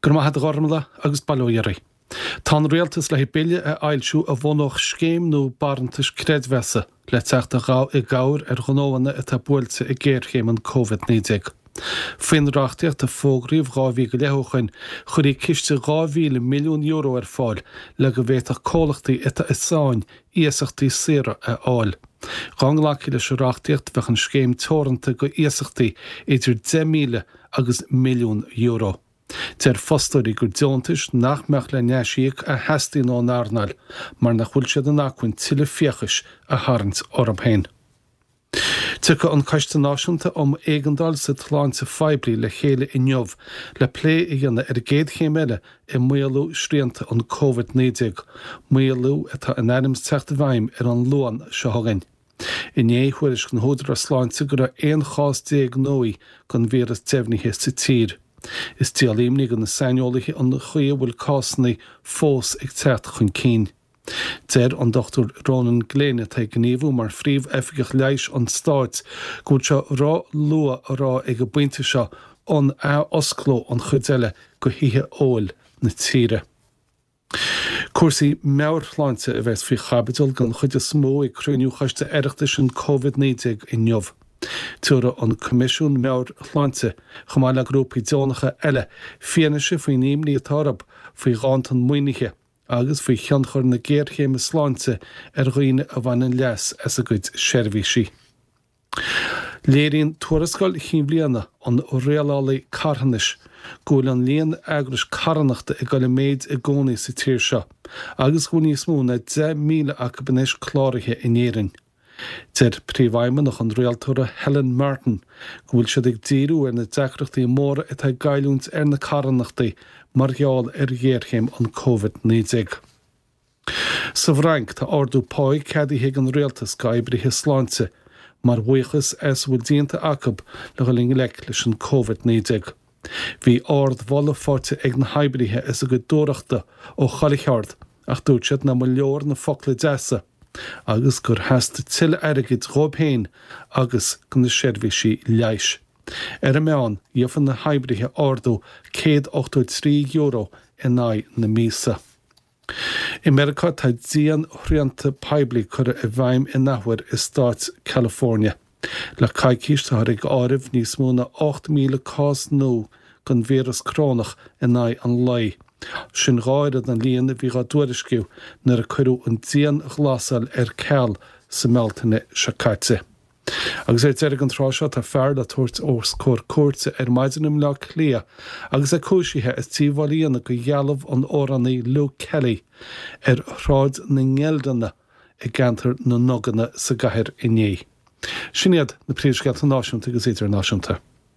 gur maithfad gharmla agus bailóirí. Tá réaltas le bille a ailsiú a bhonach scéim nó barantas credmhesa le teachta i gabhar ghnáhanna atá buailte i ggéirchéim an COVID-19. Faoin reachtaíocht a fógraíomh 2010 chuirí ciste 2,000 milliún euro ar fáil le go bhféadfadh cólachtaí ita isáin íosachtaí saoire a fháil. Ganglaí leis reachtaíocht bheadh an scéim teoranta go íosachtaí idir 10 míle agus milliún euro. Deir fostóirí gur deontais nach meach le neisíoch a heastín ó nárnal, mar nach bhfuil siad an acuin tuile fiachais a tharraint orm hain. Tucha an Caiiste Náisiúnta éigeandal sa tláinte Fibrí le chéile i Neamh le plé i dhéanana ar 100 eile i mualú sríanta an COVID-19, mualú atá an airms teachta bhaim ar an luan se thugainn. I néhuiris gan hódar a sláinte gur a 1.9 gan víras defnithe sa tír. Is tíalíimnig an na sainiolaithe an chuí bhfuil cásanna fós ag techt chun cín. Deir an Dr. Ronan Gléine tá gníomhú mar phríomh oifigigh leis an Stáit go se rá lua rá ag go buinte seo an oscló an chudeile go hithe óil na tíre. Cuasaí meabharláinte a bheits fao chapital gan chuide smó ag cruinniú chaiste aireachtais an COVID-19 i Neamh. Tuaire an Comisiún Meabharláinte chamáile grúpaí deonacha eile fianaise faoin níomlí atárab faoi gáintan muoinithe agus faoi cheanchar na géirchéime sláinte ar dhaoine a bhaineann leas as a gcuid seirbhísí. Léiríonn tuarascáil Chiambliana an réalálaí carthanis gúil an líon agrais carannachta i gcuil méid i gcónaí sa tír seo, agus go níos mó na 10 míle acu banis chláirithe in éireann. Deir príomhhaime nach an réaltóra Helen Martin go bhfuil siad ag díriú ar na deachreachtaí móra atá gaiiliúnt ar na carannachtaí mar gheall ar ggéirchéim an COVID-19. Sa bhrainc tá ardú páig ceadaithe an réaltas gaibrithe sláinte, mar bhuichas bhfuil díonta acab le go líon leic leis an COVID-19. Bhí ard bhalla fáte ag na haibrithe is a go dóireachta ó chalacheart ach dúirt siad na mo leor na focail deasa, agus gur heasta tuile airgid róbhéin agus go na seirbhísí leis. Ar a meán, dheofan na haibrithe ardú 183 euro in áid na mísa. I America tá díon thrianta peibli chur a bhaim i nahfuir i Stát California. Le caiicíiste thar ag áibh níos mó na 8 míle cás nó gan víras crónach in áid an lai. Sin gáire an líon a bhí gá dúirisciú nar a chuirú an díon ghlásal ar ceall sa meltaine se caite. Agus deir an tráseo tá fearr a tuairt ó scór cuairte ar maidinim le clia, agus a cúisithe is tíomhálíonna go ghealamh an órannaí Luke Kelly ar ráid na ngealdanna i gceantar na noganna sa gcathair inné. Sin iad na príomhscealta náisiúnta agus idirnáisiúnta.